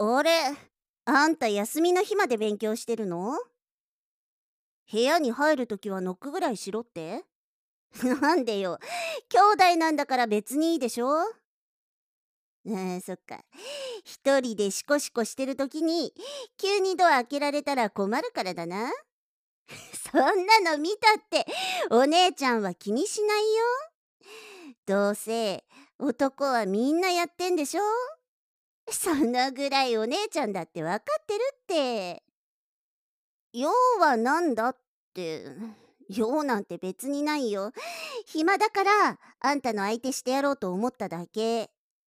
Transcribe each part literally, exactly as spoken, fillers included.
あれ、あんた休みの日まで勉強してるの？部屋に入るときはノックぐらいしろって？なんでよ。兄弟なんだから別にいいでしょ？うん、そっか。一人でシコシコしてるときに急にドア開けられたら困るからだな。そんなの見たってお姉ちゃんは気にしないよ。どうせ男はみんなやってんでしょ？そのぐらいお姉ちゃんだってわかってるって。用はなんだって。用なんて別にないよ。暇だからあんたの相手してやろうと思っただけ。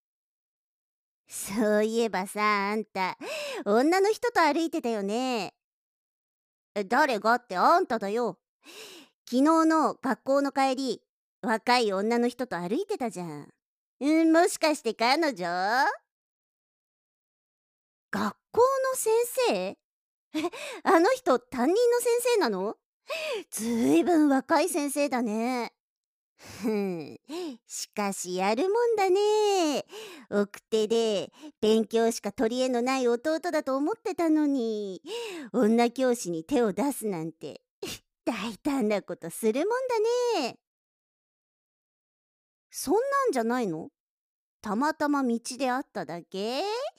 そういえばさ、あんた女の人と歩いてたよね。え誰がってあんただよ。昨日の学校の帰り、若い女の人と歩いてたじゃん。うん、もしかして彼女？学校の先生？あの人担任の先生なの？ずいぶん若い先生だね。ふん、しかしやるもんだね。奥手で勉強しか取り柄のない弟だと思ってたのに、女教師に手を出すなんて大胆なことするもんだね。そんなんじゃないの？たまたま道で会っただけ？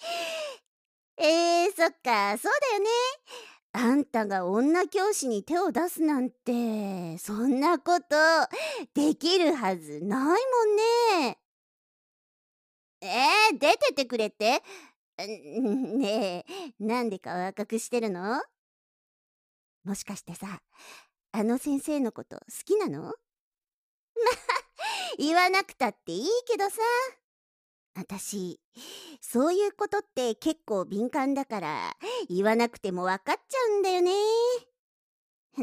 えー、そっか、そうだよね。あんたが女教師に手を出すなんて、そんなことできるはずないもんね。えー、出ててくれって？んねえ、なんで顔赤くしてるの？もしかしてさ、あの先生のこと好きなの？言わなくたっていいけどさ。あたし、そういうことって結構敏感だから、言わなくてもわかっちゃうんだよね。うん、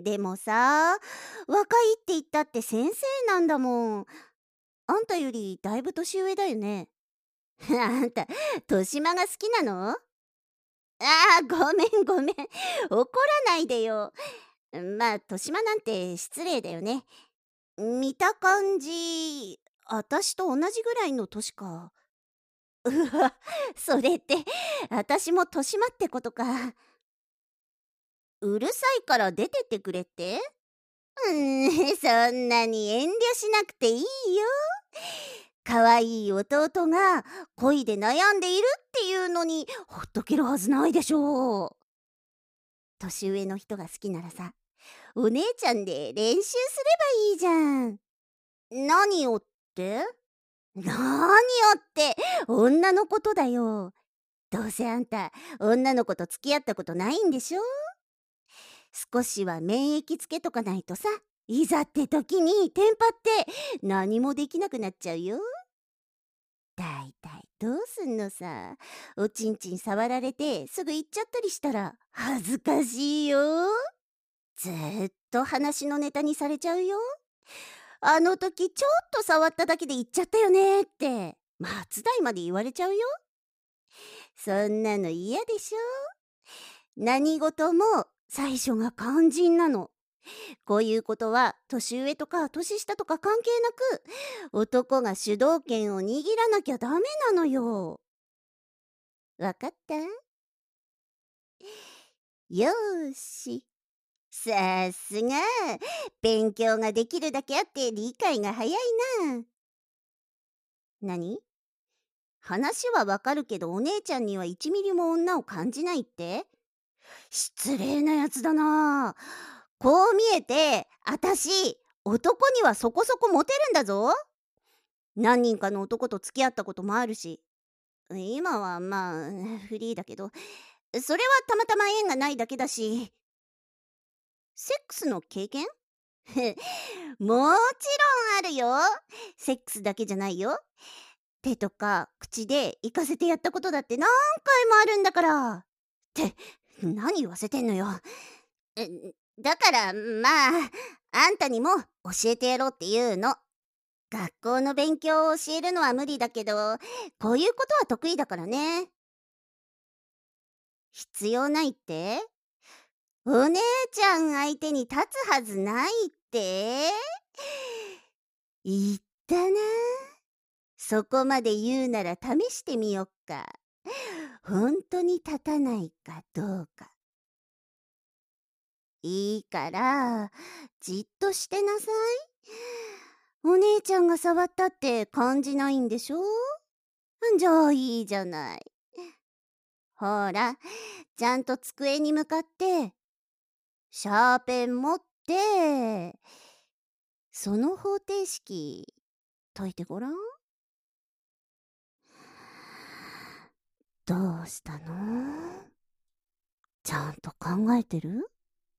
でもさ、若いって言ったって先生なんだもん。あんたよりだいぶ年上だよね。あんた、豊島が好きなの？ああ、ごめんごめん。怒らないでよ。まあ、豊島なんて失礼だよね。見た感じ、あたしと同じぐらいの年か。うわ、それって、あたしも豊島ってことか。うるさいから出てってくれって？うーん、そんなに遠慮しなくていいよ。可愛い弟が恋で悩んでいるっていうのにほっとけるはずないでしょう。年上の人が好きならさ、お姉ちゃんで練習すればいいじゃん。何をって？何をって女のことだよ。どうせあんた女の子と付き合ったことないんでしょ？少しは免疫つけとかないとさ、いざって時にテンパって何もできなくなっちゃうよ。だいたいどうすんのさ。おちんちん触られてすぐ行っちゃったりしたら恥ずかしいよ。ずーっと話のネタにされちゃうよ。あの時ちょっと触っただけで言っちゃったよねって松代まで言われちゃうよ。そんなの嫌でしょ？何事も最初が肝心なの。こういうことは年上とか年下とか関係なく男が主導権を握らなきゃダメなのよ。わかった？よーし。さすが勉強ができるだけあって理解が早いな。何？話はわかるけどお姉ちゃんにはいちミリも女を感じないって？失礼なやつだな。こう見えてあたし男にはそこそこモテるんだぞ。何人かの男と付き合ったこともあるし、今はまあフリーだけど、それはたまたま縁がないだけだし。セックスの経験？もちろんあるよ。セックスだけじゃないよ。手とか口で行かせてやったことだって何回もあるんだから。って何言わせてんのよ。えだからまああんたにも教えてやろうっていうの。学校の勉強を教えるのは無理だけど、こういうことは得意だからね。必要ないって？お姉ちゃん相手に立つはずないって？言ったな。そこまで言うなら試してみよっか。 本当に立たないかどうか。いいから、じっとしてなさい。お姉ちゃんが触ったって感じないんでしょ？じゃあいいじゃない。ほら、ちゃんと机に向かって、シャーペン持って、その方程式解いてごらん。どうしたの？ちゃんと考えてる？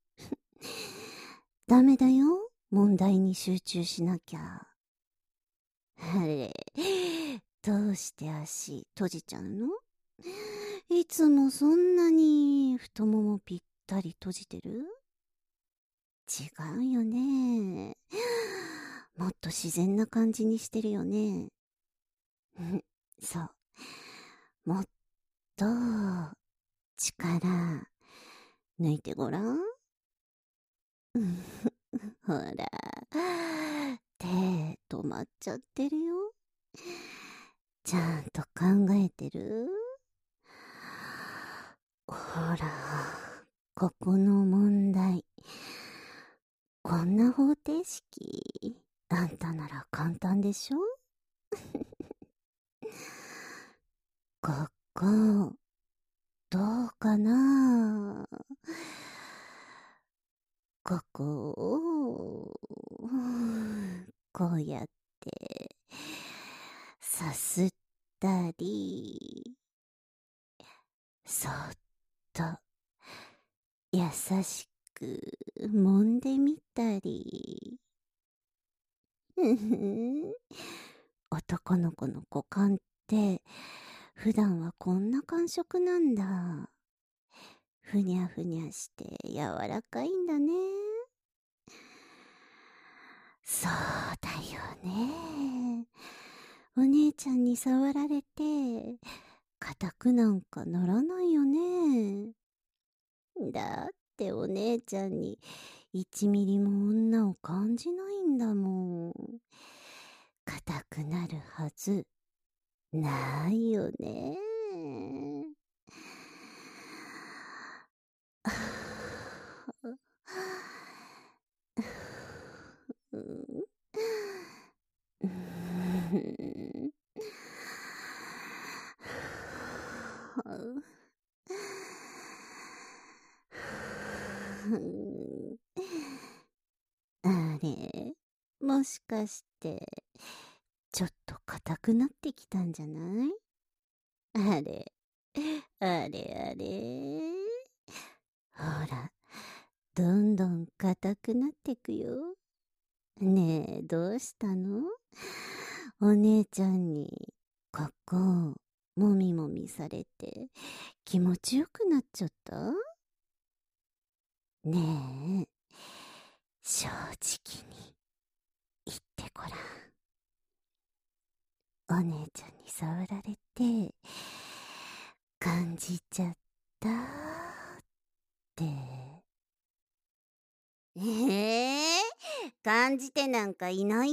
ダメだよ。問題に集中しなきゃ。あれ、どうして足閉じちゃうの？いつもそんなに太ももぴったり閉じてる？違うよね。もっと自然な感じにしてるよね。そう。もっと力抜いてごらん。ほら、手止まっちゃってるよ。ちゃんと考えてる？ほら、ここの問題。こんな方程式、あんたなら簡単でしょ？ここ、どうかな？ここを、こうやって、さすったり、そっと、優しく揉んでみたり。ふふん。男の子の股間って、普段はこんな感触なんだ。ふにゃふにゃして柔らかいんだね。そうだよね。お姉ちゃんに触られて、硬くなんかならないよね。だってお姉ちゃんにいちミリも女を感じないんだもん。硬くなるはずないよね。あれ、もしかしてちょっと硬くなってきたんじゃない？あれ、あれあれ。ほら、どんどん硬くなってくよ。ねえ、どうしたの？お姉ちゃんに、ここ、もみもみされて、気持ちよくなっちゃった？ねえ、正直に言ってごらん。お姉ちゃんに触られて、感じちゃったって。ええー、感じてなんかいないって？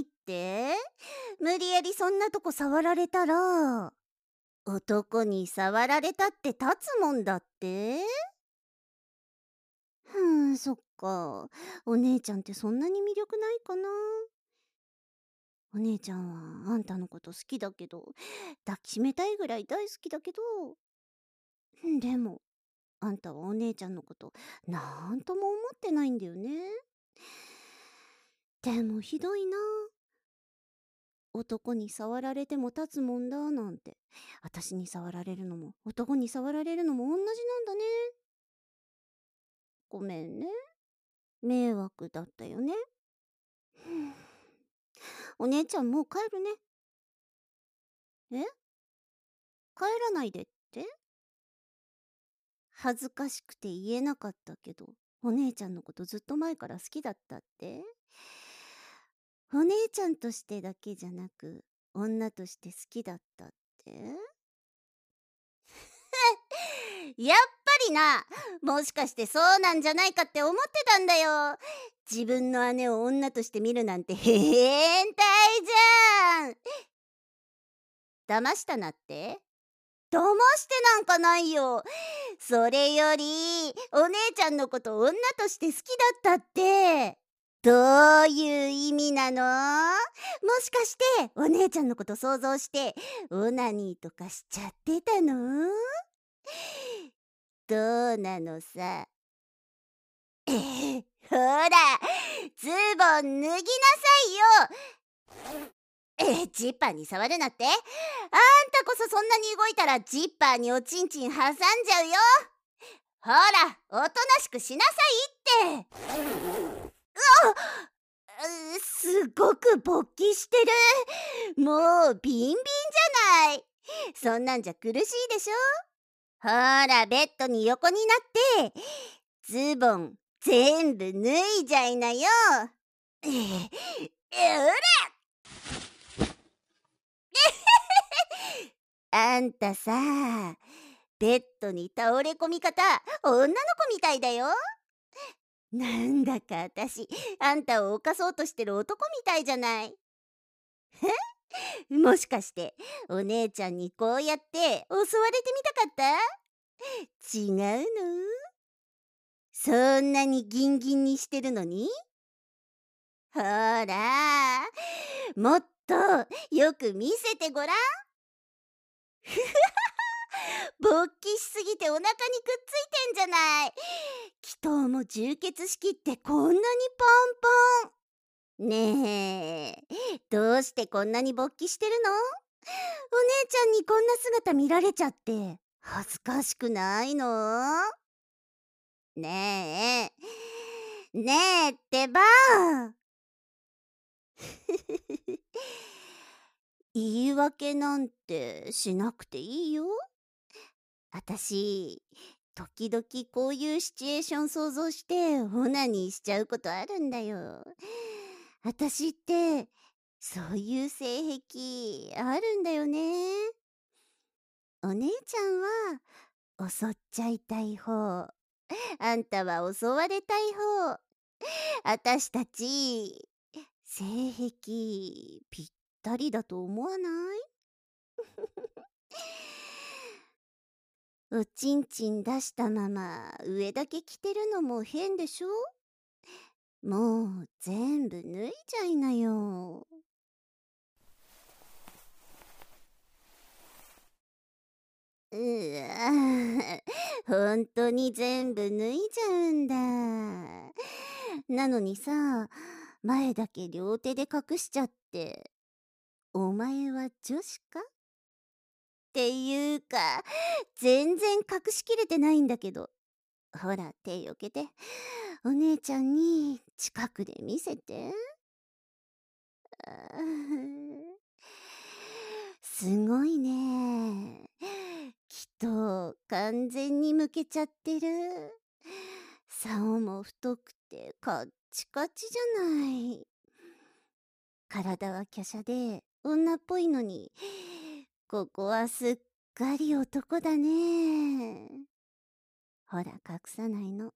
無理やりそんなとこ触られたら、男に触られたって立つもんだって？ふーん、そっか。お姉ちゃんってそんなに魅力ないかな。お姉ちゃんはあんたのこと好きだけど、抱きしめたいぐらい大好きだけど、でも、あんたはお姉ちゃんのことなんとも思ってないんだよね。でもひどいな。男に触られても立つもんだなんて。私に触られるのも男に触られるのも同じなんだね。ごめんね。迷惑だったよね。お姉ちゃんもう帰るね。え？帰らないでって？恥ずかしくて言えなかったけど、お姉ちゃんのことずっと前から好きだったって？お姉ちゃんとしてだけじゃなく、女として好きだったって？やっぱりな、もしかしてそうなんじゃないかって思ってたんだよ。自分の姉を女として見るなんて変態じゃん。騙したなって？ 騙してなんかないよ。それより、お姉ちゃんのこと女として好きだったって。どういう意味なの？もしかして、お姉ちゃんのこと想像して、オナニーとかしちゃってたの？どうなのさ。えー、ほら、ズボン脱ぎなさいよ。えー、ジッパーに触るなって？あんたこそそんなに動いたらジッパーにおちんちん挟んじゃうよ。ほら、おとなしくしなさいって。うわっ、うすごく勃起してる。もうビンビンじゃない。そんなんじゃ苦しいでしょ。ほら、ベッドに横になってズボン全部脱いじゃいなよ。えー、うらあんたさ、ベッドに倒れ込み方女の子みたいだよ。なんだかあたし、あんたを犯そうとしてる男みたいじゃない。もしかしてお姉ちゃんにこうやって襲われてみたかった？違うの？そんなにギンギンにしてるのに？ほら、もっとよく見せてごらん。勃起しすぎてお腹にくっついてんじゃない。気筒も充血しきってこんなにパンパン。ねえ、どうしてこんなに勃起してるの？お姉ちゃんにこんな姿見られちゃって恥ずかしくないの？ねえ、ねえってば。言い訳なんてしなくていいよ。あたし、時々こういうシチュエーション想像してオナニーしちゃうことあるんだよ。あたしって、そういう性癖あるんだよね。お姉ちゃんは襲っちゃいたい方。あんたは襲われたい方。あたしたち、性癖ぴったりだと思わない？おちんちん出したまま上だけ着てるのも変でしょ？もう全部脱いじゃいなよ。うわ、本当に全部脱いじゃうんだ。なのにさ、前だけ両手で隠しちゃって、お前は女子かっていうか、全然隠しきれてないんだけど。ほら、手よけて。お姉ちゃんに近くで見せて。あーすごいね。きっと完全にむけちゃってる。竿も太くてカッチカチじゃない。体は華奢で女っぽいのに、ここはすっかり男だね。ほら、隠さないの。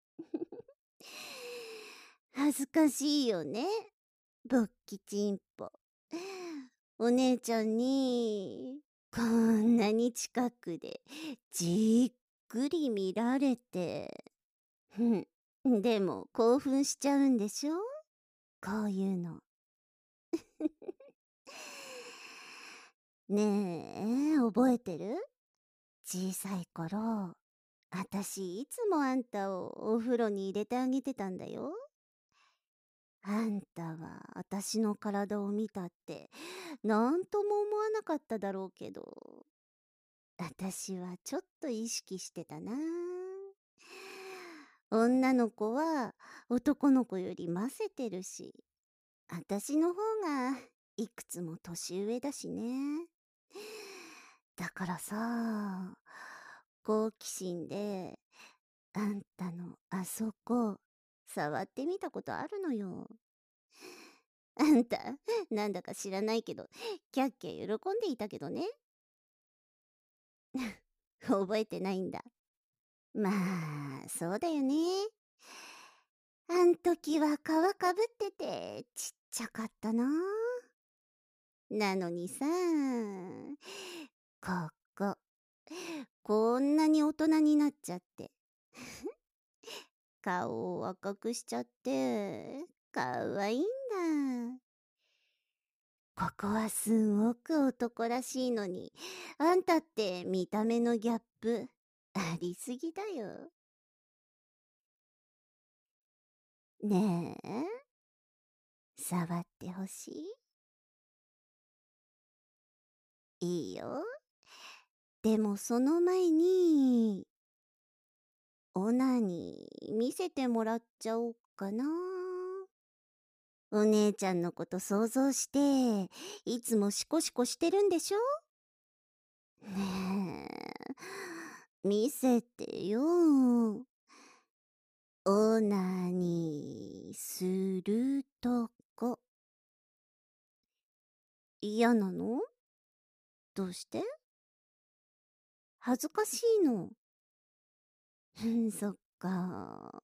恥ずかしいよね、勃起チンポ。お姉ちゃんにこんなに近くでじっくり見られて。ふん、でも興奮しちゃうんでしょ、こういうの。ねえ、覚えてる？小さい頃、あたしいつもあんたをお風呂に入れてあげてたんだよ。あんたはあたしの体を見たってなんとも思わなかっただろうけど、あたしはちょっと意識してたな。女の子は男の子よりませてるし、あたしの方がいくつも年上だしね。だからさ、好奇心であんたのあそこ触ってみたことあるのよ。あんた、なんだか知らないけど、キャッキャ喜んでいたけどね。覚えてないんだ。まあ、そうだよね。あん時は皮かぶっててちっちゃかったな。なのにさ、ここ、 大人になっちゃって。顔を赤くしちゃって、かわいいんだ。ここはすごく男らしいのに、あんたって見た目のギャップ、ありすぎだよ。ねえ、触ってほしい？いいよ。でもその前に、オナニー見せてもらっちゃおうかな。お姉ちゃんのこと想像して、いつもシコシコしてるんでしょ？ねえ、見せてよ。オナニーするとこ。嫌なの？どうして？恥ずかしいの？ふん、そっか。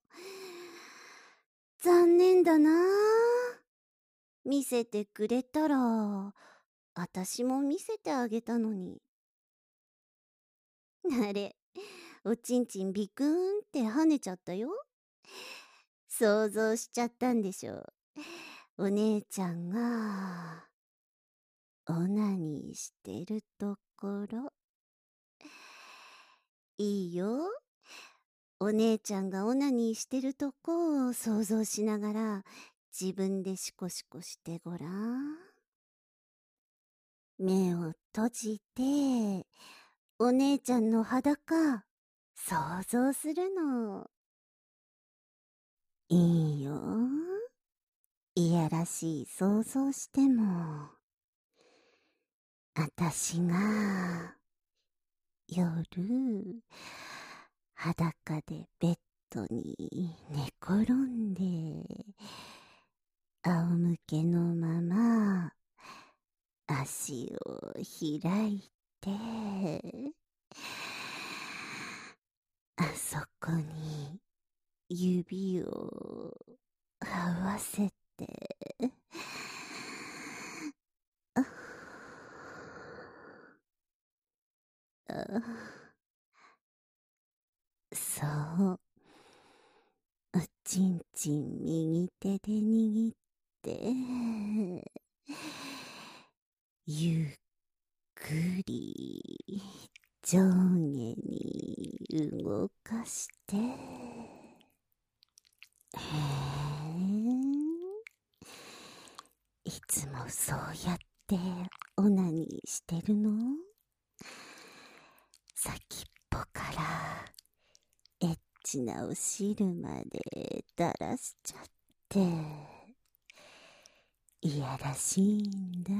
残念だな。見せてくれたら、あたしも見せてあげたのに。あれ、おちんちんビクーンって跳ねちゃったよ。想像しちゃったんでしょ。お姉ちゃんが、オナニーしてるところ。いいよ。お姉ちゃんがオナニーしてるとこを想像しながら、自分でシコシコしてごらん。目を閉じて、お姉ちゃんの裸、想像するの。いいよ。いやらしい想像しても、あたしが、夜、裸でベッドに寝転んで、仰向けのまま、足を開いて、あそこに指を合わせて、ああ、そう、おちんちん右手で握って、ゆっくり上下に動かして、へえ、いつもそうやってオナニーしてるの？先っぽからエッチなお汁まで垂らしちゃって、いやらしいんだ。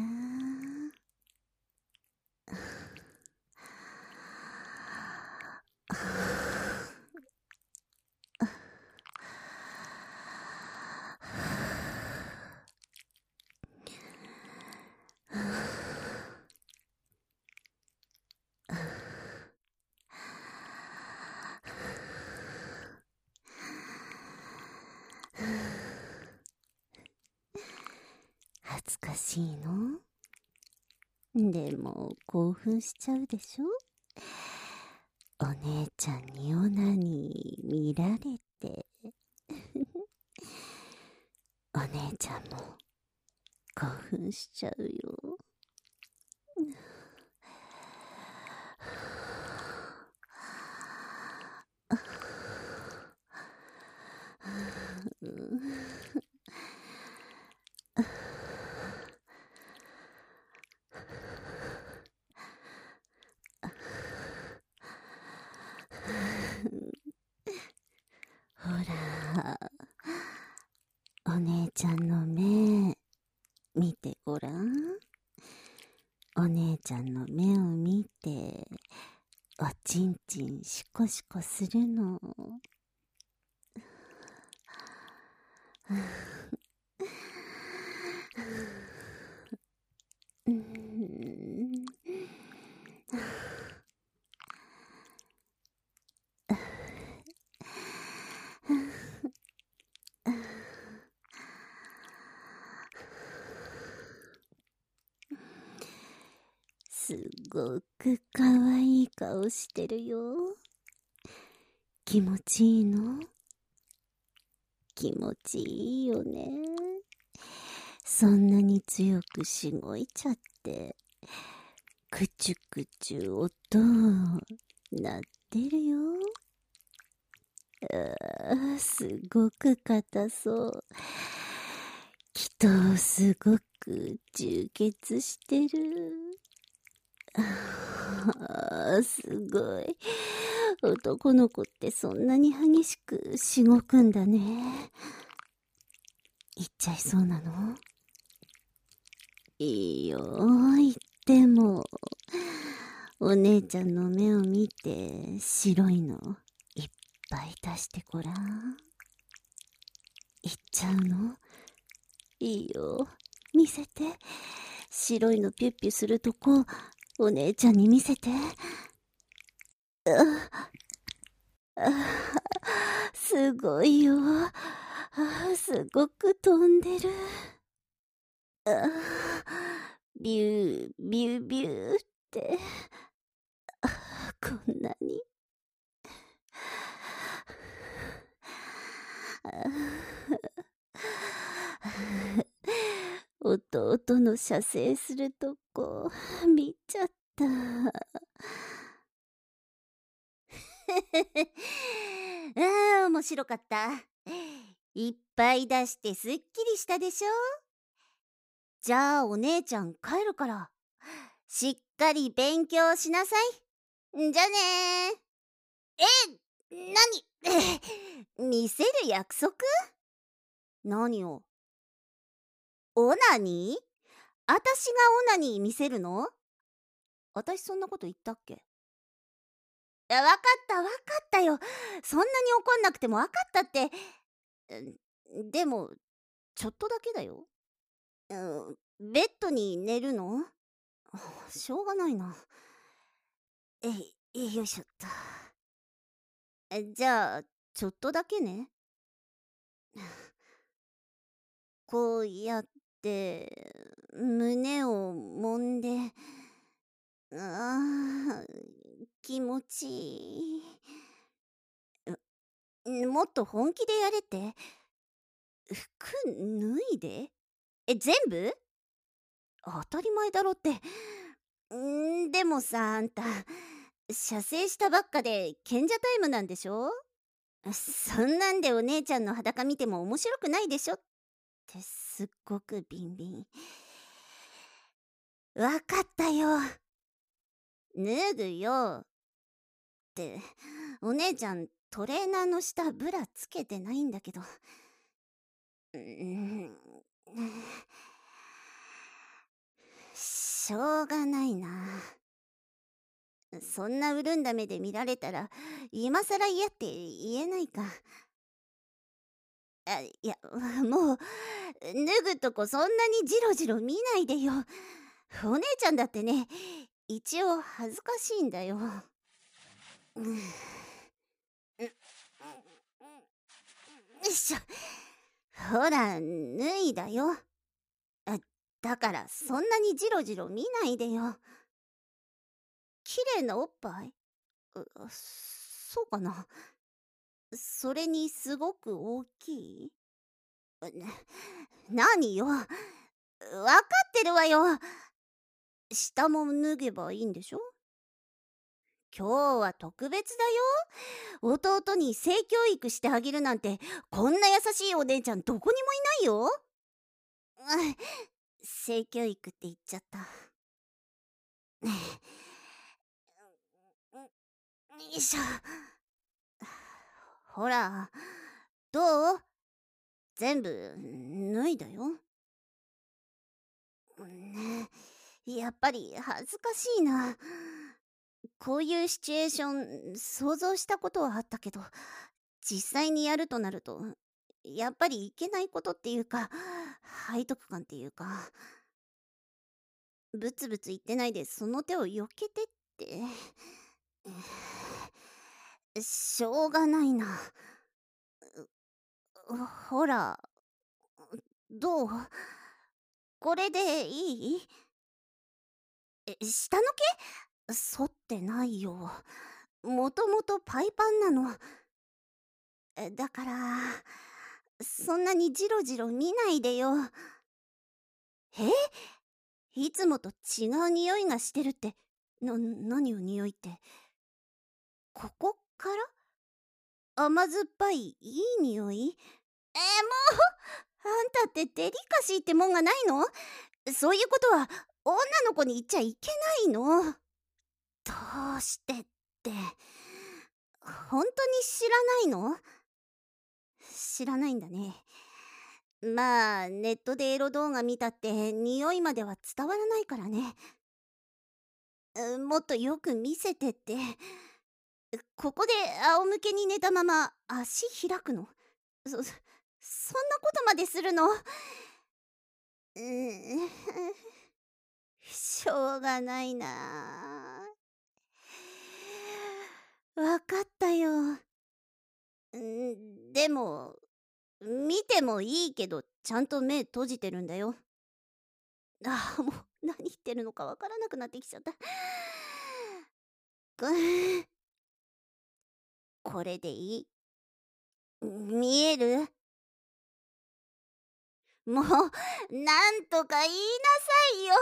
恥ずかしいの？でも興奮しちゃうでしょ？お姉ちゃんにオナニー見られて。お姉ちゃんも興奮しちゃうよ。ほら、お姉ちゃんの目、見てごらん。お姉ちゃんの目を見て、おちんちんシコシコするの。うん、すごくかわいい顔してるよ。 気持ちいいの？気持ちいいよね。そんなに強くしごいちゃって、くちゅくちゅ音鳴ってるよ。あー、すごく硬そう。きっとすごく充血してる。あー、すごい。男の子ってそんなに激しくしごくんだね。行っちゃいそうなの？いいよ、言っても。お姉ちゃんの目を見て、白いのいっぱい出してごらん。行っちゃうの？いいよ、見せて。白いのピュッピュするとこ、お姉ちゃんに見せて。ああ、すごいよ。あ、すごく飛んでる。あ、ビュービュービューって、あ、こんなに。弟の射精するとこ見ちゃった。ああ、面白かった。いっぱい出してすっきりしたでしょ。じゃあお姉ちゃん帰るから、しっかり勉強しなさい。じゃあねー。え、なに見せる約束？何を？オナニー？あたしがオナニー見せるの？あたしそんなこと言ったっけ？わかったわかったよ。そんなに怒んなくてもわかったって。でも、ちょっとだけだよ。うん、ベッドに寝るの？しょうがないな。えい、よいしょっと。じゃあ、ちょっとだけね。こうやって、胸を揉んで、ああ、気持ちいい。もっと本気でやれって。服脱いで？え、全部？当たり前だろって。んーでもさ、あんた、射精したばっかで賢者タイムなんでしょ？そんなんでお姉ちゃんの裸見ても面白くないでしょってすっごくビンビン。わかったよ。脱ぐよ。って、お姉ちゃんトレーナーの下ブラつけてないんだけど。うーん、しょうがないな。そんな潤んだ目で見られたら、今さら嫌って言えないか。あ、いや、もう、脱ぐとこそんなにジロジロ見ないでよ。お姉ちゃんだってね、一応恥ずかしいんだよ。うん、よいしょ。ほら、脱いだよ。あ、だからそんなにジロジロ見ないでよ。綺麗なおっぱい？うそうかな。それにすごく大きい？な、何よ。わかってるわよ。下も脱げばいいんでしょ？今日は特別だよ。弟に性教育してあげるなんて、こんな優しいお姉ちゃんどこにもいないよ。性教育って言っちゃった。よいしょ。ほら、どう？全部脱いだよ。ね、やっぱり恥ずかしいな。こういうシチュエーション想像したことはあったけど、実際にやるとなると、やっぱりいけないことっていうか、背徳感っていうか、ブツブツ言ってないでその手を避けてって。しょうがないな。ほら、どう？これでいい？え、下の毛？剃ってないよ。もともとパイパンなの。 えだから、そんなにジロジロ見ないでよ。えいつもと違う匂いがしてるって、な、何よ匂いって。ここから甘酸っぱいいい匂い。えー、もうあんたってデリカシーってもんがないの？そういうことは女の子に言っちゃいけないの。どうしてって、本当に知らないの？知らないんだね。まあ、ネットでエロ動画見たって匂いまでは伝わらないからね。うもっとよく見せてって。ここで仰向けに寝たまま足開くの？そ、そんなことまでするの？うーん、しょうがないな。わかったよ。んでも、見てもいいけど、ちゃんと目閉じてるんだよ。ああ、もう何言ってるのかわからなくなってきちゃった。ここれでいい？見える？もう、なんとか言いなさいよ。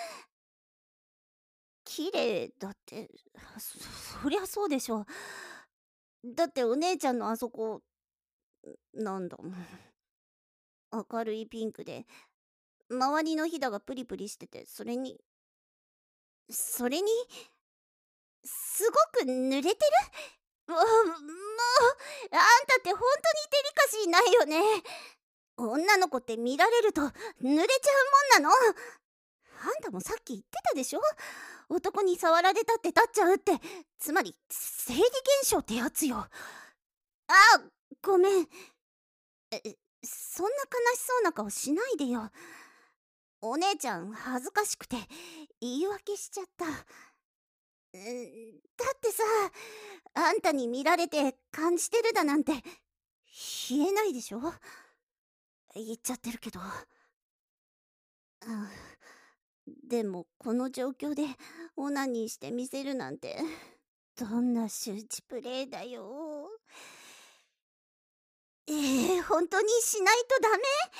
綺麗だって、そ、そりゃそうでしょ。だってお姉ちゃんのあそこ、なんだもん。明るいピンクで、周りのひだがプリプリしてて、それに、それに、すごく濡れてる？もう、もう、あんたって本当にデリカシーないよね。女の子って見られると濡れちゃうもんなの？あんたもさっき言ってたでしょ？男に触られたって立っちゃうって、つまり生理現象ってやつよ。あ、ごめん。え、そんな悲しそうな顔しないでよ。お姉ちゃん恥ずかしくて言い訳しちゃった。うん、だってさ、あんたに見られて感じてるだなんて言えないでしょ？言っちゃってるけど。あ、でもこの状況でオナニーしてみせるなんて、どんな周知プレイだよ。えー、本当にしないとダ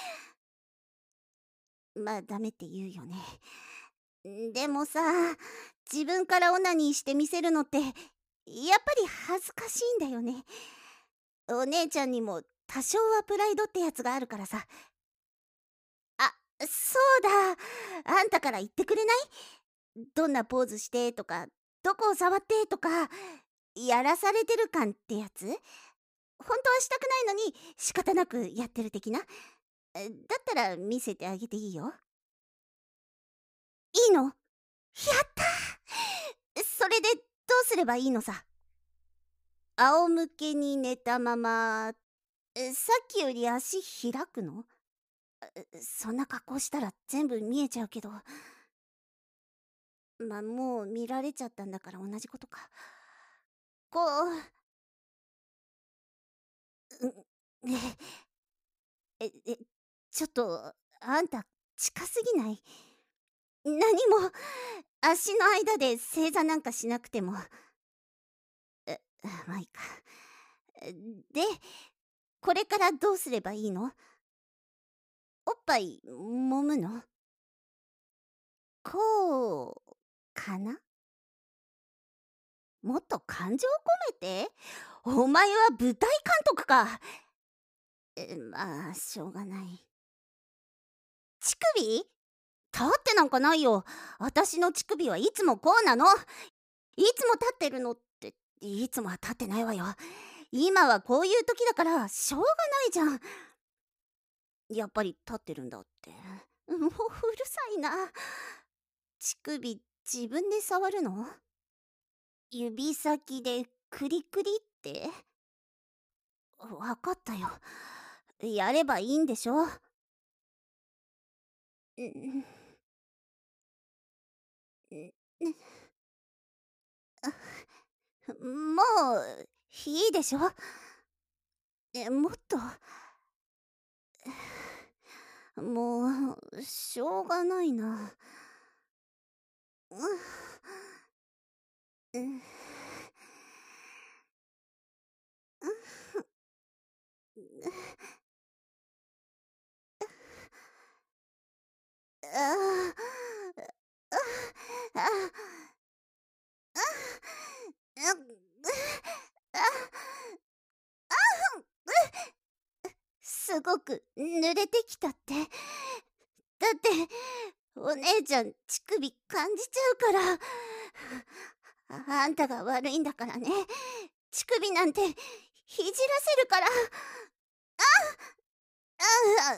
メ？まあダメって言うよね。でもさ、自分からオナニーしてみせるのってやっぱり恥ずかしいんだよね。お姉ちゃんにも多少はプライドってやつがあるからさ。あ、そうだ。あんたから言ってくれない？どんなポーズしてとか、どこを触ってとか、やらされてる感ってやつ？本当はしたくないのに仕方なくやってる的な。えだったら見せてあげていいよ。いいの？やったー。それでどうすればいいのさ？仰向けに寝たまま、えさっきより足開くの？えそんな格好したら全部見えちゃうけど。まあ、もう見られちゃったんだから同じことか。こう、うん、ねえ、え、ちょっと、あんた近すぎない？何も足の間で正座なんかしなくても。え、まあいいか。で、これからどうすればいいの？おっぱい揉むの？こうかな？もっと感情込めて。お前は舞台監督か。え、まあ、しょうがない。乳首？立ってなんかないよ。私の乳首はいつもこうなの。いつも立ってるのって、いつもは立ってないわよ。今はこういう時だからしょうがないじゃん。やっぱり立ってるんだって。もううるさいな。乳首自分で触るの？指先でクリクリって？わかったよ。やればいいんでしょ？うん、もういいでしょ？え、もっと、もうしょうがないな。うん、うんあ、あ、うすごく濡れてきたって。だって、お姉ちゃん乳首感じちゃうから。あ、あんたが悪いんだからね。乳首なんていじらせるから。あ、あ、あ、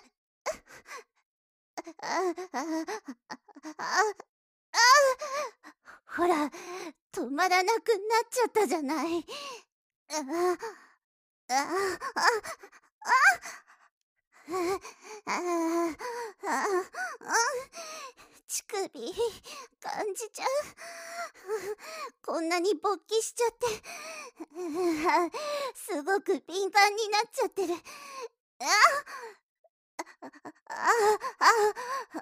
あ、あ、あ、あ、ほら、止まらなくなっちゃったじゃない。あ、あ、あ、あ、あ、あ、乳首感じちゃう。こんなに勃起しちゃって、すごく敏感になっちゃってる。あ、あ、あ、あ、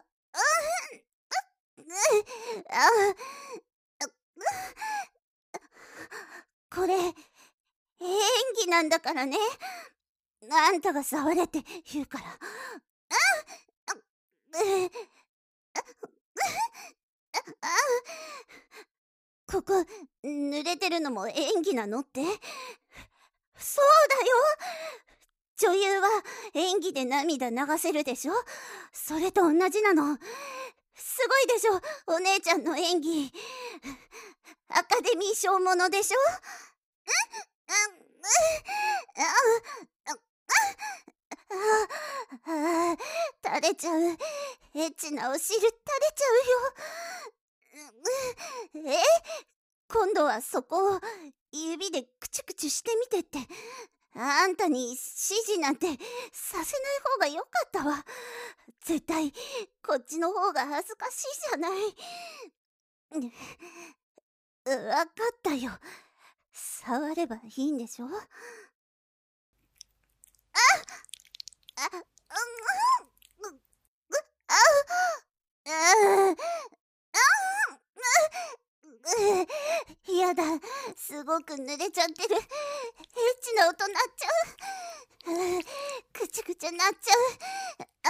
あ、これ、演技なんだからね。あんたが触れって言うから。ここ、濡れてるのも演技なのって？そうだよ。女優は演技で涙流せるでしょ。それと同じなの。すごいでしょ、お姉ちゃんの演技。アカデミー賞ものでしょ。ああ、垂れちゃう。エッチなお尻垂れちゃうよ。え、今度はそこを指でクチュクチュしてみてって。あんたに指示なんてさせない方がよかったわ。絶対こっちの方が恥ずかしいじゃない。わかったよ。触ればいいんでしょ。あ、あ、うん、う、う、あ、あ、あ、やだ、すごく濡れちゃってる。エッチな音鳴っちゃう。くちゃくちゃ鳴っちゃう。あ、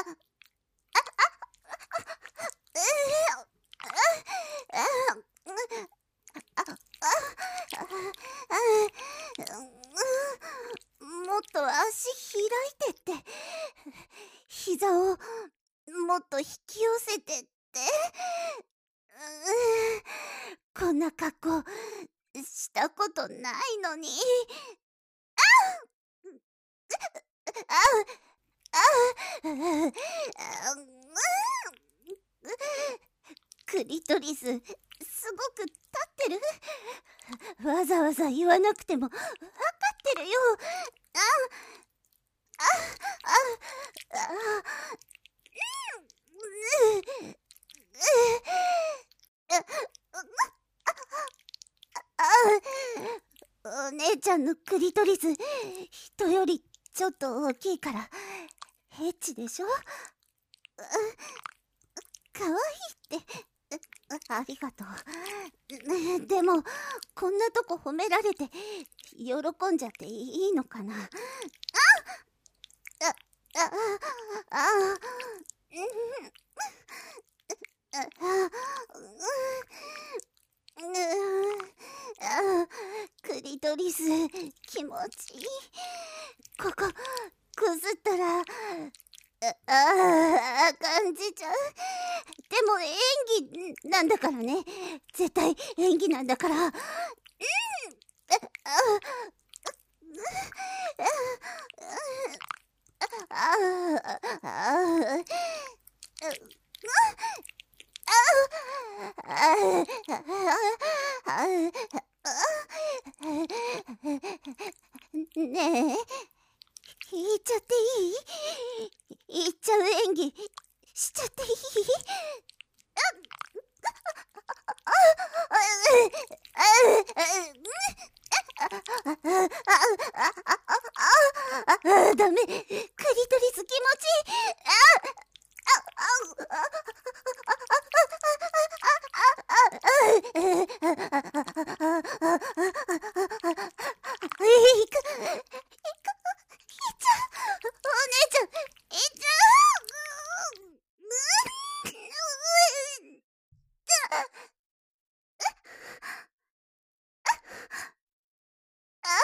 もっと足開いてって。膝をもっと引き寄せてって。こんな格好したことないのに。あ、あ、あ、クリトリス、すごく立ってる。わざわざ言わなくても分かってるよ。あ、あ、あ、あ、うん、う、あ、お姉ちゃんのクリトリス、人よりちょっと大きいから、エッチでしょ。かわいいって。ありがとう。でも、こんなとこ褒められて、喜んじゃっていいのかな。あ、あ、あ、あ、うん、あ、うん、あ、クリトリス、気持ちいい。ここ、くすったら、ああ、感じちゃう。でも演技なんだからね。絶対演技なんだから。うん。あ、あ、あ、あ、ねえ、言っちゃっていい？言っちゃう演技しちゃっていい？ダメ、クリトリス気持ちいい。いく、いっちゃう、お姉ちゃん、いっちゃう。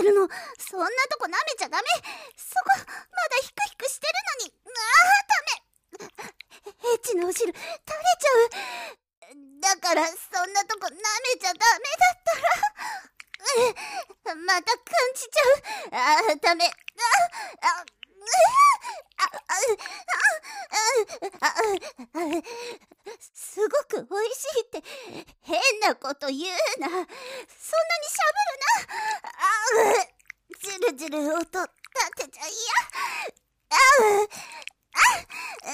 ってるの。そんなとこ舐めちゃダメ。そこまだヒクヒクしてるのに。ああ、ダメ。エッチのお汁垂れちゃう。だからそんなとこ舐めちゃダメだったら。また感じちゃう。ああ、ダメ。ああ、ああ、ああ、すごくおいしいって変なこと言うな。そんなにしゃぶるな。ああ、ジュルジュル音立てちゃいや。ああ、ああ、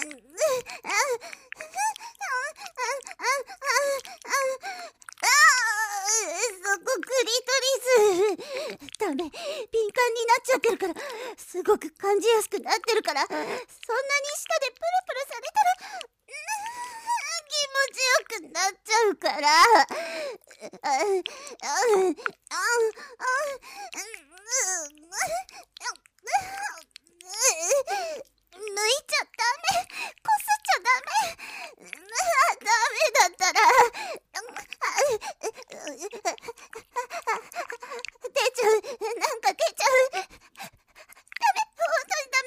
そこクリトリス。ダメ、敏感になっちゃってるから。すごく感じやすくなってるから。そんなに舌でプルプルされたら気持ちよくなっちゃうから。ああ、ああ、抜いちゃダメ。こすっちゃダメ。ダメだったら出ちゃう。なんか出ちゃう。ダメ、本当にダ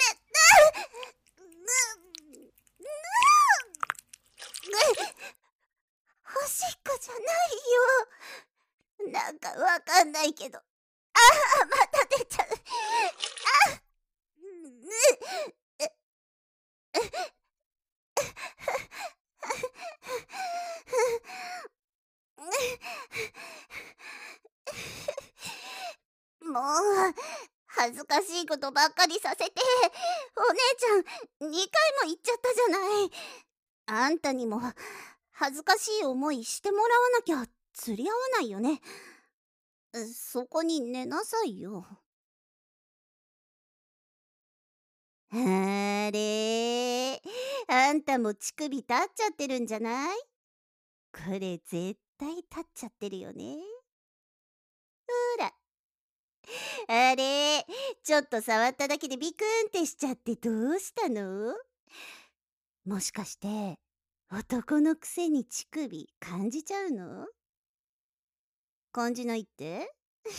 メ。おしっこじゃないよ。なんかわかんないけど。ああ、また出ちゃう。あもう恥ずかしいことばっかりさせて。お姉ちゃんにかいも言っちゃったじゃない。あんたにも恥ずかしい思いしてもらわなきゃ釣り合わないよね。そこに寝なさいよ。あれ、あんたも乳首立っちゃってるんじゃない？これ絶対立っちゃってるよね。ほら。あれ、ちょっと触っただけでビクンってしちゃってどうしたの？もしかして男のくせに乳首感じちゃうの？感じないって？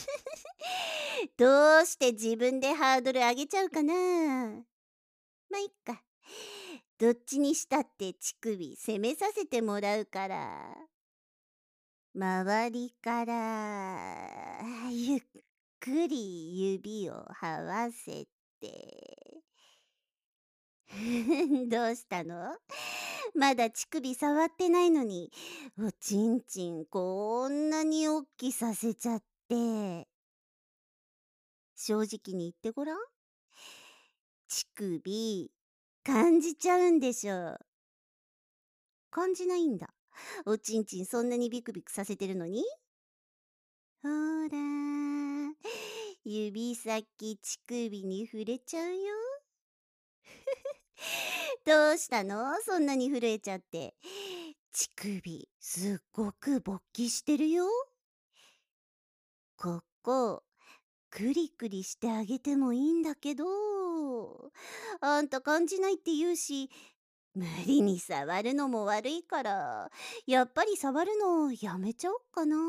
どうして自分でハードル上げちゃうかな。まあいっか。どっちにしたって乳首攻めさせてもらうから。周りからゆっくり指をはわせて。どうしたの？まだ乳首触ってないのにおちんちんこんなにおっきさせちゃって。正直に言ってごらん。乳首感じちゃうんでしょ。感じないんだ。おちんちんそんなにビクビクさせてるのに。ほら指先乳首に触れちゃうよ。どうしたの？そんなに震えちゃって。乳首すっごく勃起してるよ。ここクリクリしてあげてもいいんだけど、あんた感じないって言うし、無理に触るのも悪いから、やっぱり触るのやめちゃおっかな。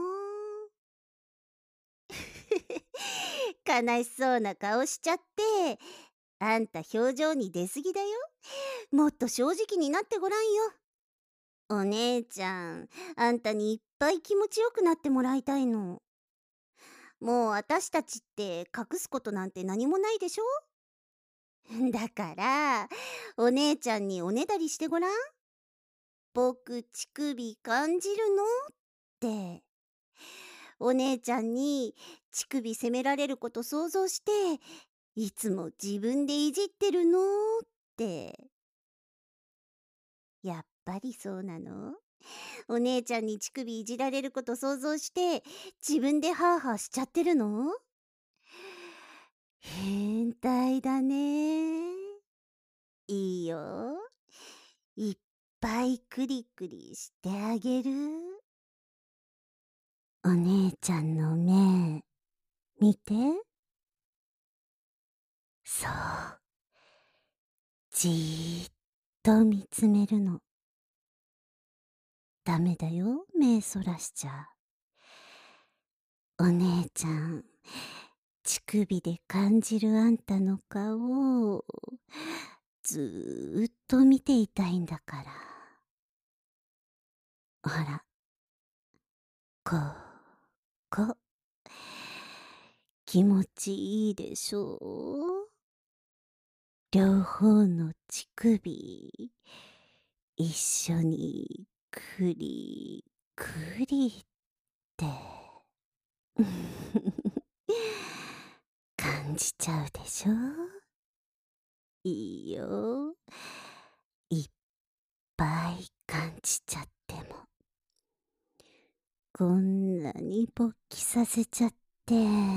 悲しそうな顔しちゃって、あんた表情に出すぎだよ。もっと正直になってごらんよ。お姉ちゃん、あんたにいっぱい気持ちよくなってもらいたいの。もう私たちって隠すことなんて何もないでしょ。だからお姉ちゃんにおねだりしてごらん。僕乳首感じるのってお姉ちゃんに乳首責められること想像して、いつも自分でいじってるのって。やっぱりそうなの？お姉ちゃんに乳首いじられること想像して自分でハーハーしちゃってるの？変態だね。いいよ。いっぱいクリクリしてあげる。お姉ちゃんの目見て。そう。じーっと見つめるの。ダメだよ、目そらしちゃ。お姉ちゃん乳首で感じるあんたの顔をずーっと見ていたいんだから。ほら、こう、こう。気持ちいいでしょう？両方の乳首、一緒にくりくりって。感じちゃうでしょ？いいよ。いっぱい感じちゃっても。こんなに勃起させちゃって。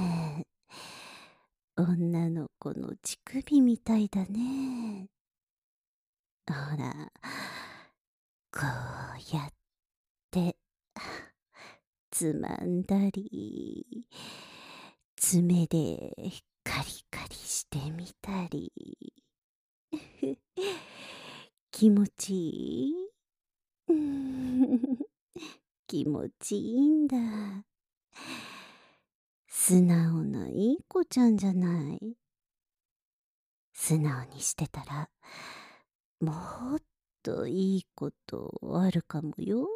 女の子の乳首みたいだね。ほら、こうやってつまんだり、爪でカリカリしてみたり。気持ちいい？気持ちいいんだ。素直ないい子ちゃんじゃない。素直にしてたら、もっといいことあるかもよ。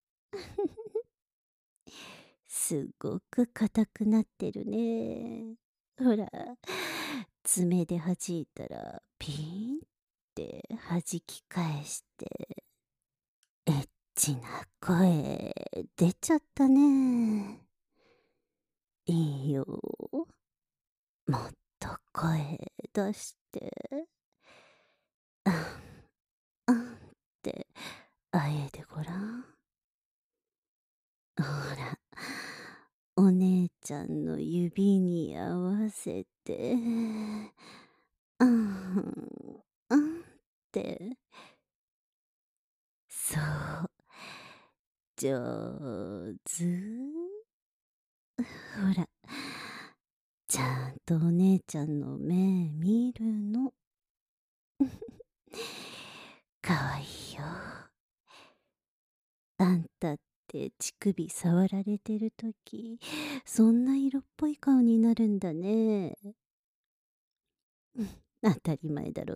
すごく硬くなってるね。ほら、爪で弾いたらピーンって弾き返して、エッチな声出ちゃったね。いいよ。もっと声出して。あん、あんってあえでごらん。ほら、お姉ちゃんの指に合わせて、あん、あんって。そう、上手。ほら、ちゃんとお姉ちゃんの目見るの。かわいいよ。あんたって乳首触られてるとき、そんな色っぽい顔になるんだね。当たり前だろって。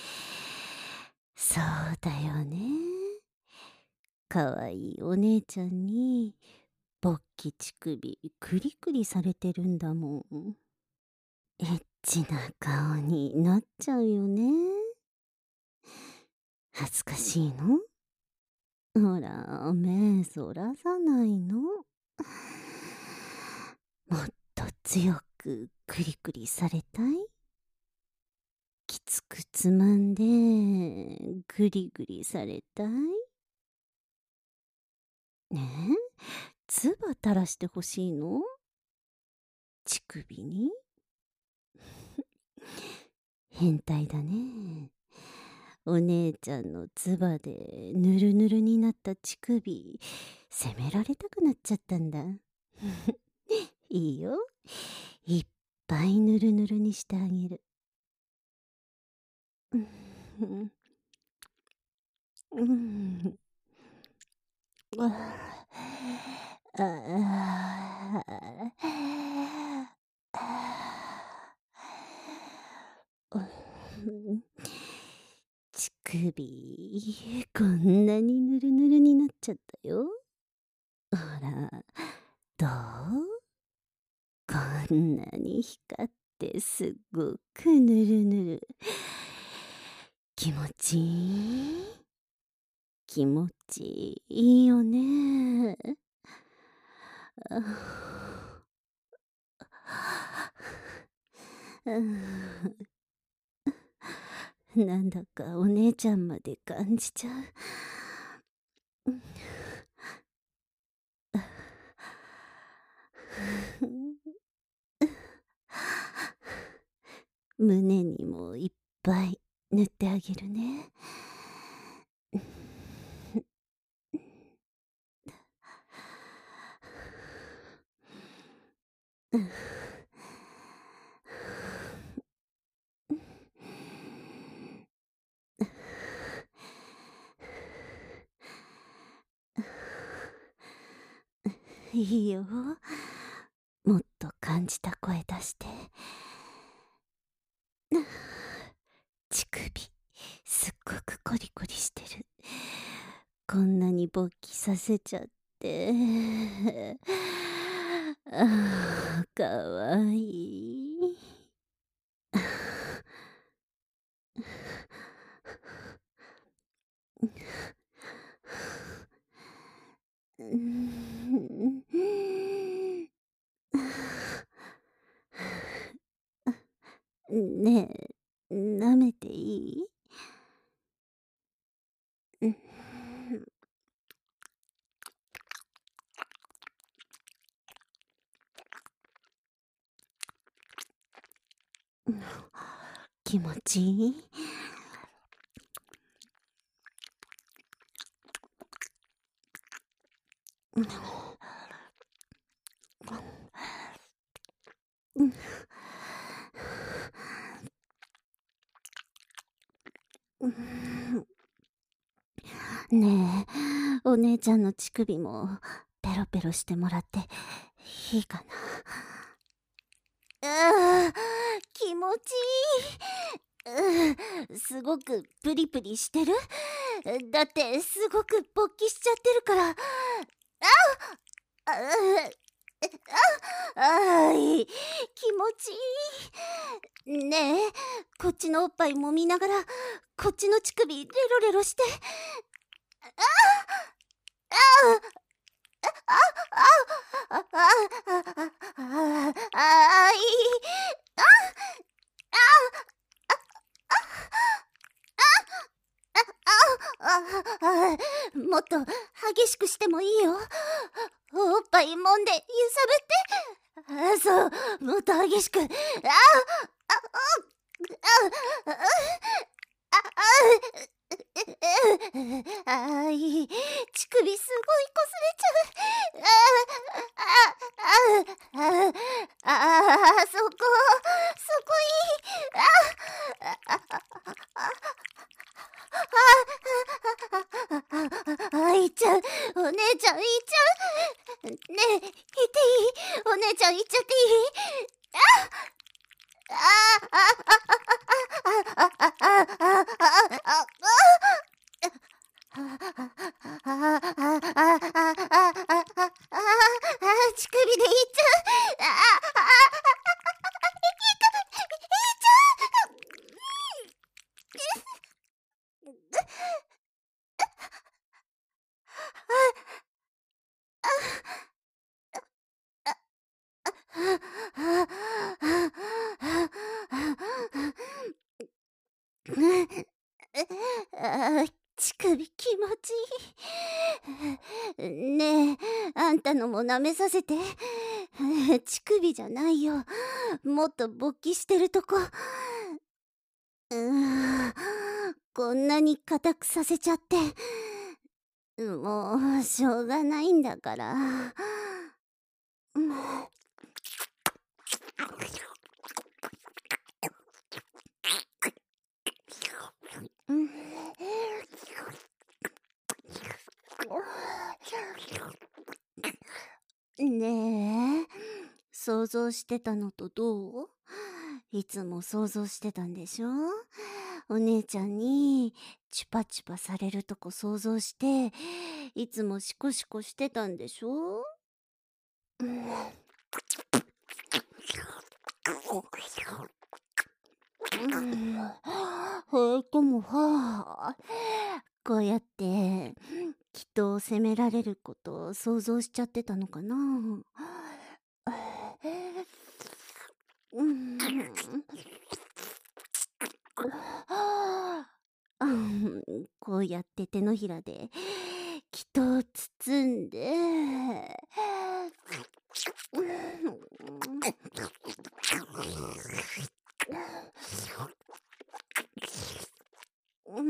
そうだよね。かわいいお姉ちゃんに、勃起乳首クリクリされてるんだもん。エッチな顔になっちゃうよね。恥ずかしいの？ほら、目そらさないの。もっと強くクリクリされたい？きつくつまんでグリグリされたい？ねえ、唾垂らしてほしいの？乳首に？変態だね。お姉ちゃんの唾でぬるぬるになった乳首、責められたくなっちゃったんだ。いいよ。いっぱいぬるぬるにしてあげる。うん。うん。あ乳首、こんなにぬるぬるになっちゃったよ。ほら、どう？こんなに光ってすっごくぬるぬる。気持ちいい？気持ちいいよね。なんだかお姉ちゃんまで感じちゃう。胸にもいっぱい塗ってあげるね。いいよ。もっと感感じた声出して。乳首すっごくコリコリしてる。こんなに勃起させちゃってあーかわいい。ねえ、舐めていい？気持ちいい？ねえ、お姉ちゃんの乳首もペロペロしてもらっていいかな。あー、気持ちいい。うん、すごくプリプリしてる。だってすごく勃起しちゃってるから。ああああーい、気持ちいい。ねえ、こっちのおっぱい揉みながらこっちの乳首レロレロして。あああああいあもっと激しくしてもいいよ。おっぱい揉んで揺さぶって。あそう、もっと激しく。あああああああい、乳首すごいこすれちゃう。ああああああそこそこいい。ああいっちゃう。お姉ちゃんいっちゃう。ねえ、いっていい？お姉ちゃんいっちゃっていい？あああああああああああ乳首でいっちゃう。あああー乳首気持ちいい。ねえ、あんたのも舐めさせて。乳首じゃないよ。もっと勃起してるとこ。うーん、こんなに硬くさせちゃって。もう、しょうがないんだから。もう、うんねえ、想像してたのとどう？いつも想像してたんでしょ？お姉ちゃんにチュパチュパされるとこ想像して、いつもシコシコしてたんでしょ？うん、うん、えでもはこうやって人を責められることを想像しちゃってたのかな。うん、うんこうやって手のひらで人を包んで、うん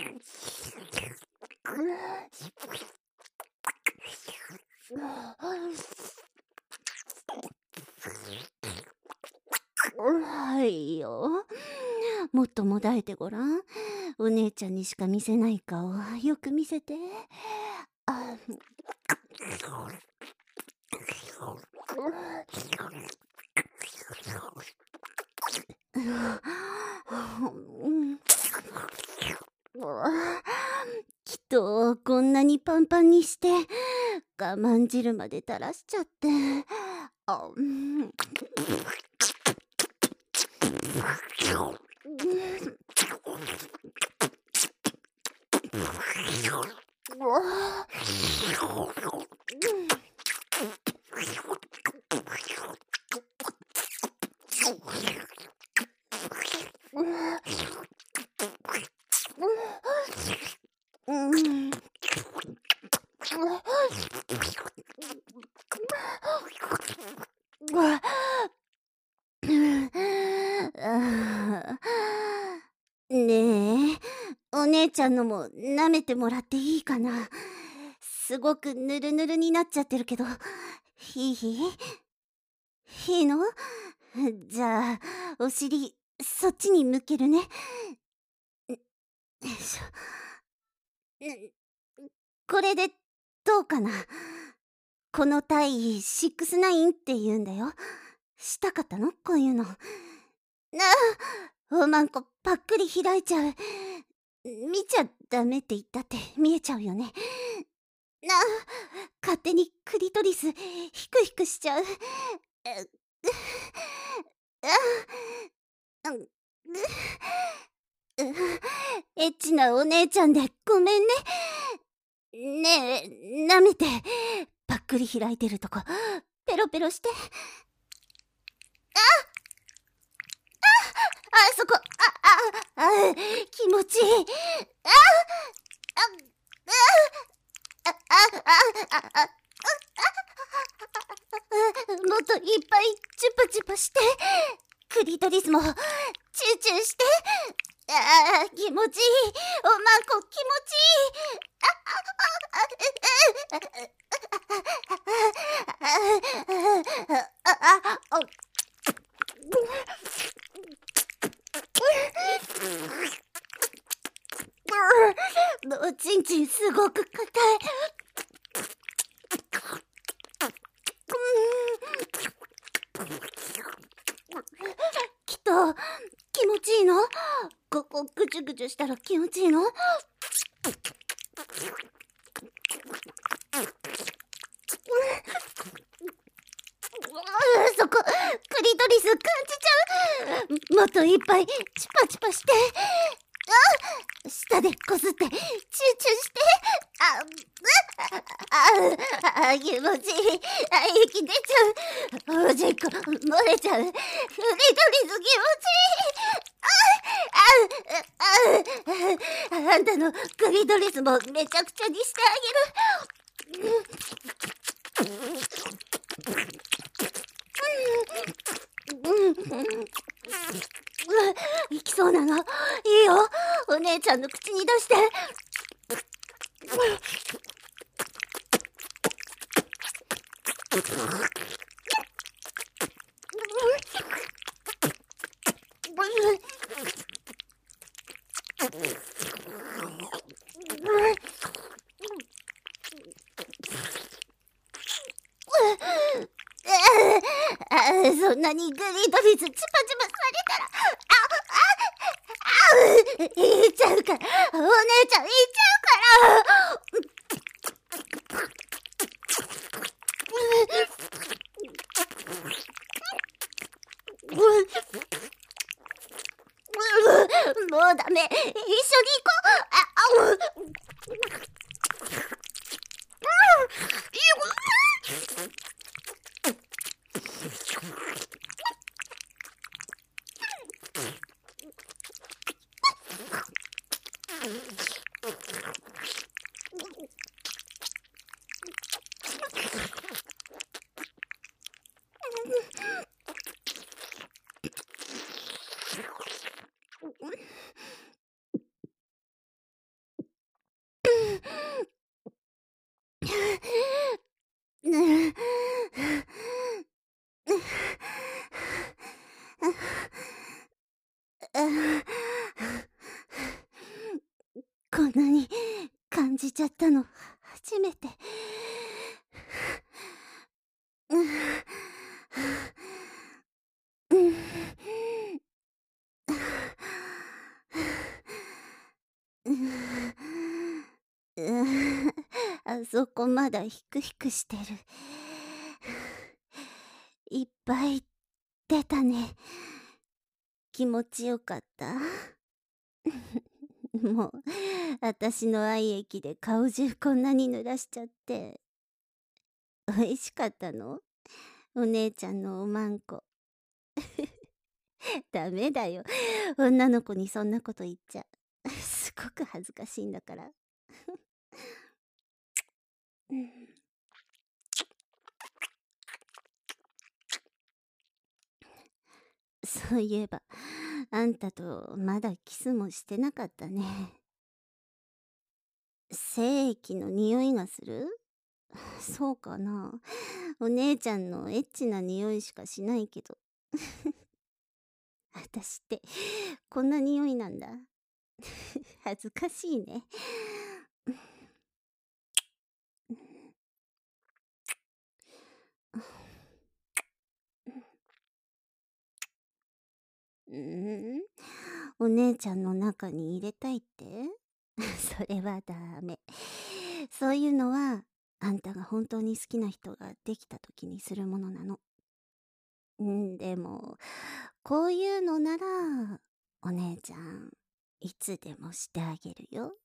はいよ。もっともだえてごらん。お姉ちゃんにしか見せない顔よく見せて。あうんきっとこんなにパンパンにして我慢汁まで垂らしちゃって、あ、うん、うん、ねえ、お姉ちゃんのも舐めてもらっていいかな。すごくぬるぬるになっちゃってるけど、いいいいの？じゃあ、お尻、そっちに向けるね。よいしょ。んこれで、どうかな。この体、シックスナインって言うんだよ。したかったのこういうの。なあ、おまんこぱっくり開いちゃう。見ちゃダメって言ったって見えちゃうよね。なあ、勝手にクリトリス、ヒクヒクしちゃう。えあうんエッチなお姉ちゃんでごめんね。ねえ、舐めて、ぱっくり開いてるとこ、ペロペロして。あそこ、あ、あ、あ、気持ちいい。あ、あ、あ、あ、あ、あ、あ、もっといっぱいチュパチュパして。クリトリスもチューチューして。あー気持ちいい。おまんこ気持ちいい。ああああおちんちんすごく硬い。きっと気持ちいいの？ここぐちゅぐちゅしたら気持ちいいの？そこクリトリス感じちゃう。もっといっぱいチュパチュパして。あ、舌でこすってチューチューして。あああ気持ちいい。あ息出ちゃう。おじっこ漏れちゃう。クリトリス気持ちいい。ああああんたのクリトリスもめちゃくちゃにしてあげる。いきそうなの。いいよ。お姉ちゃんの口に出して。そんなにグリトリスチュパチュパされたら、あ、あ、あ、言っちゃうから、お姉ちゃん言っちゃうから。もうダメ、一緒に行こう。あ、あ、こんなに感じちゃったの初めて。うんあそこまだヒクヒクしてる。いっぱい出たね。気持ちよかった。もう、私の愛液で顔中こんなに濡らしちゃって。美味しかったの？お姉ちゃんのおまんこ。ダメだよ。女の子にそんなこと言っちゃ。すごく恥ずかしいんだから。うん、そういえば、あんたとまだキスもしてなかったね。精液の匂いがする？そうかな。お姉ちゃんのエッチな匂いしかしないけど。私ってこんな匂いなんだ。恥ずかしいね。うん、お姉ちゃんの中に入れたいって？それはダメ。そういうのはあんたが本当に好きな人ができた時にするものなの。んでもこういうのならお姉ちゃんいつでもしてあげるよ。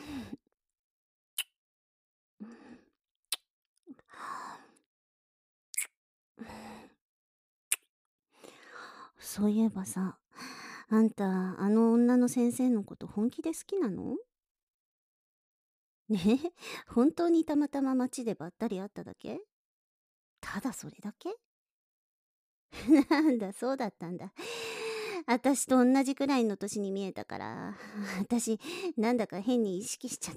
そういえばさ、あんたあの女の先生のこと本気で好きなの？ねえ、本当にたまたま街でばったり会っただけ？ただそれだけ？なんだ、そうだったんだ。私と同じくらいの年に見えたから、私、なんだか変に意識しちゃった。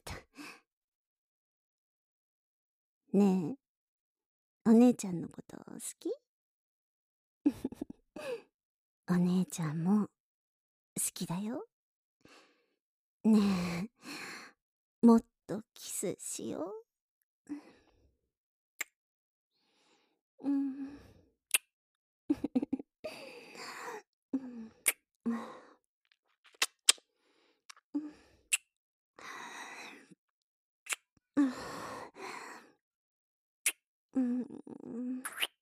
ねえ、お姉ちゃんのこと好き？お姉ちゃんも好きだよ。ねえ、もっとキスしよう。うん。うん。うん。うん。